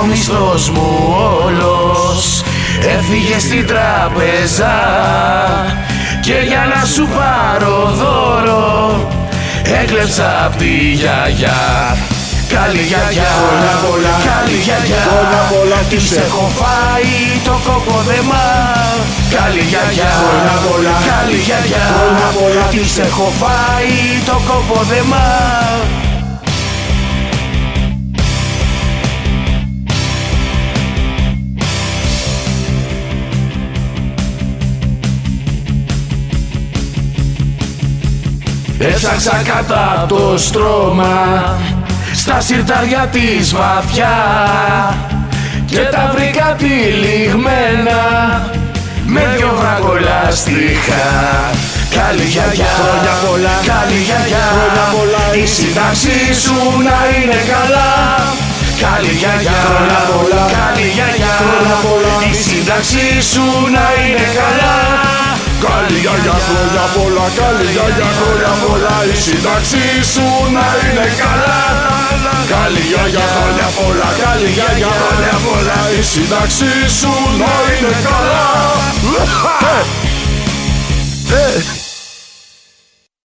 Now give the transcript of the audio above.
μισθός μου όλος έφυγε στην τράπεζα και για να σου πάρω δώρο έκλεψα απ' τη γιαγιά. Καλή γιαγιά, καλή γιαγιά, της έχω φάει το κοκοδεμά. Καλή γιαγιά, καλή γιαγιά, της έχω φάει το κοκοδεμά. Έψαξα κατά το στρώμα στα συρτάρια της βαθιά και τα βρήκα τυλιγμένα με δυο βρακολαστιχά. Καλή γιαγιά, καλή γιαγιά, η σύνταξή σου να είναι καλά. Καλή γιαγιά, καλή γιαγιά, η σύνταξή σου να είναι καλά. Καλή γιαγιά, χρόνια πολλά, καλή γιαγιά, χρόνια πολλά, η σύνταξή σου να είναι καλά. Καλή γιαγιά, χρόνια πολλά, καλή γιαγιά, χρόνια πολλά, η σύνταξή σου να είναι καλά.